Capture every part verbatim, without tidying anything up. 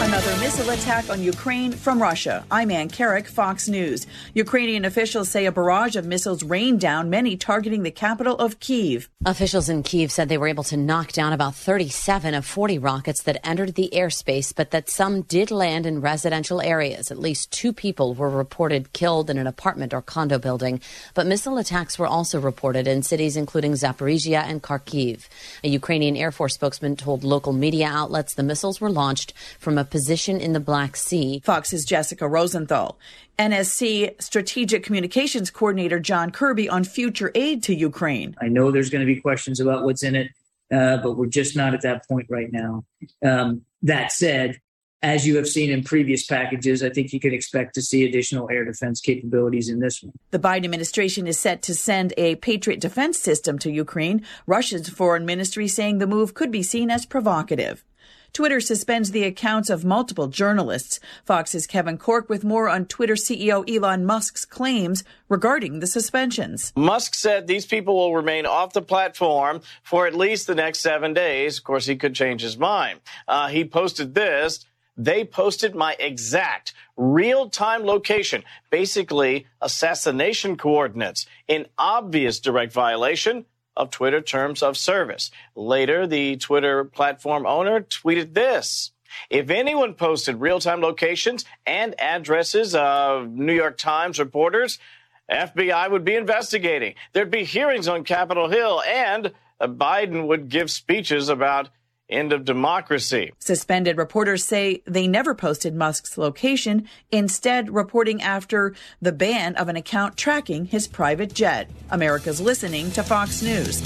Another missile attack on Ukraine from Russia. I'm Ann Carrick, Fox News. Ukrainian officials say a barrage of missiles rained down, many targeting the capital of Kyiv. Officials in Kyiv said they were able to knock down about thirty-seven of forty rockets that entered the airspace, but that some did land in residential areas. At least two people were reported killed in an apartment or condo building. But missile attacks were also reported in cities including Zaporizhia and Kharkiv. A Ukrainian Air Force spokesman told local media outlets the missiles were launched from a position in the Black Sea. Fox's Jessica Rosenthal. N S C Strategic Communications Coordinator John Kirby on future aid to Ukraine. I know there's going to be questions about what's in it, uh, but we're just not at that point right now. Um, that said, as you have seen in previous packages, I think you can expect to see additional air defense capabilities in this one. The Biden administration is set to send a Patriot defense system to Ukraine. Russia's foreign ministry saying the move could be seen as provocative. Twitter suspends the accounts of multiple journalists. Fox's Kevin Corke with more on Twitter C E O Elon Musk's claims regarding the suspensions. Musk said these people will remain off the platform for at least the next seven days. Of course, he could change his mind. Uh, he posted this. They posted my exact real-time location, basically assassination coordinates, in obvious direct violation of Twitter terms of service. Later, the Twitter platform owner tweeted this. If anyone posted real-time locations and addresses of New York Times reporters, F B I would be investigating. There'd be hearings on Capitol Hill, and Biden would give speeches about end of democracy. Suspended reporters say they never posted Musk's location, instead reporting after the ban of an account tracking his private jet. America's listening to Fox News.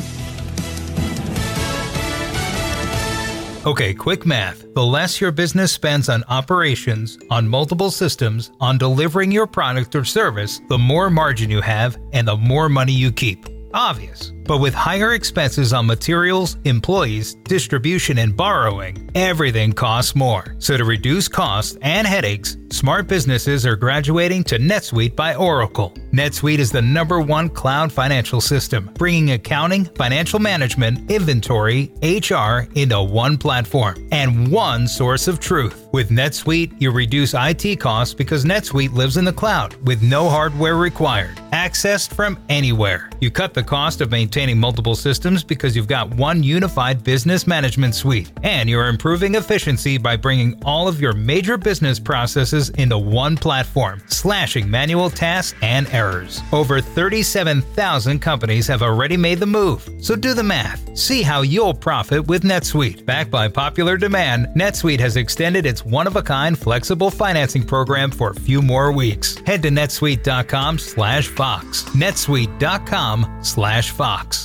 Okay, quick math. The less your business spends on operations, on multiple systems, on delivering your product or service, the more margin you have and the more money you keep. Obvious. But with higher expenses on materials, employees, distribution, and borrowing, everything costs more. So to reduce costs and headaches, smart businesses are graduating to NetSuite by Oracle. NetSuite is the number one cloud financial system, bringing accounting, financial management, inventory, H R into one platform and one source of truth. With NetSuite, you reduce I T costs because NetSuite lives in the cloud with no hardware required, accessed from anywhere. You cut the cost of maintaining multiple systems because you've got one unified business management suite, and you're improving efficiency by bringing all of your major business processes into one platform, slashing manual tasks and errors. Over thirty-seven thousand companies have already made the move, so do the math. See how you'll profit with NetSuite. Backed by popular demand, NetSuite has extended its one-of-a-kind flexible financing program for a few more weeks. Head to netsuite.com slash Fox. netsuite.com slash Fox.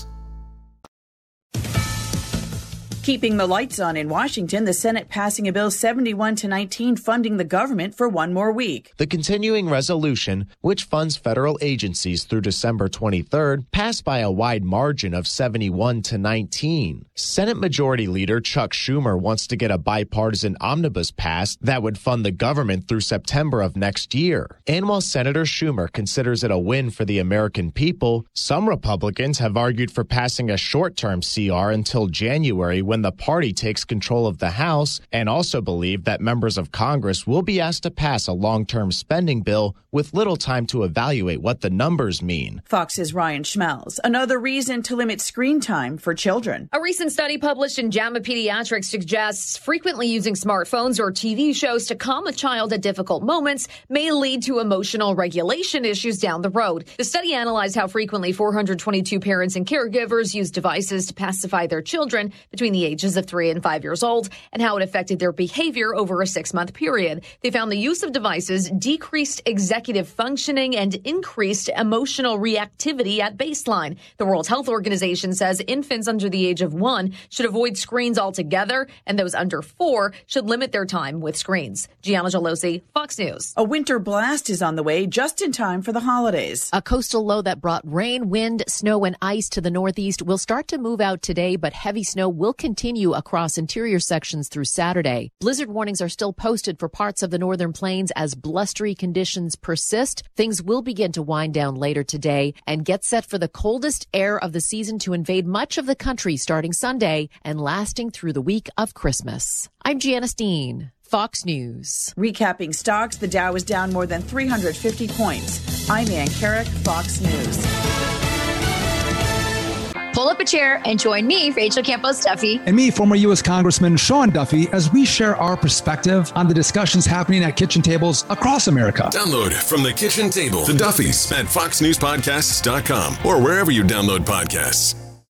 Keeping the lights on in Washington, the Senate passing a bill seventy-one to nineteen funding the government for one more week. The continuing resolution, which funds federal agencies through December twenty-third, passed by a wide margin of seventy-one to nineteen. Senate Majority Leader Chuck Schumer wants to get a bipartisan omnibus passed that would fund the government through September of next year. And while Senator Schumer considers it a win for the American people, some Republicans have argued for passing a short-term C R until January when the party takes control of the House, and also believe that members of Congress will be asked to pass a long-term spending bill with little time to evaluate what the numbers mean. Fox's Ryan Schmelz. Another reason to limit screen time for children. A recent study published in JAMA Pediatrics suggests frequently using smartphones or T V shows to calm a child at difficult moments may lead to emotional regulation issues down the road. The study analyzed how frequently four hundred twenty-two parents and caregivers use devices to pacify their children between the ages of three and five years old, and how it affected their behavior over a six-month period. They found the use of devices decreased executive functioning and increased emotional reactivity at baseline. The World Health Organization says infants under the age of one should avoid screens altogether, and those under four should limit their time with screens. Gianna Gelosi, Fox News. A winter blast is on the way just in time for the holidays. A coastal low that brought rain, wind, snow, and ice to the northeast will start to move out today, but heavy snow will continue across interior sections through Saturday. Blizzard warnings are still posted for parts of the northern plains as blustery conditions persist. Things will begin to wind down later today and get set for the coldest air of the season to invade much of the country starting Sunday and lasting through the week of Christmas. I'm Janice Dean. Fox News. Recapping stocks, the Dow is down more than three hundred fifty points. I'm Ann Carrick, Fox News. Pull up a chair and join me, Rachel Campos Duffy. And me, former U S Congressman Sean Duffy, as we share our perspective on the discussions happening at kitchen tables across America. Download From the Kitchen Table, The Duffys, at fox news podcasts dot com or wherever you download podcasts.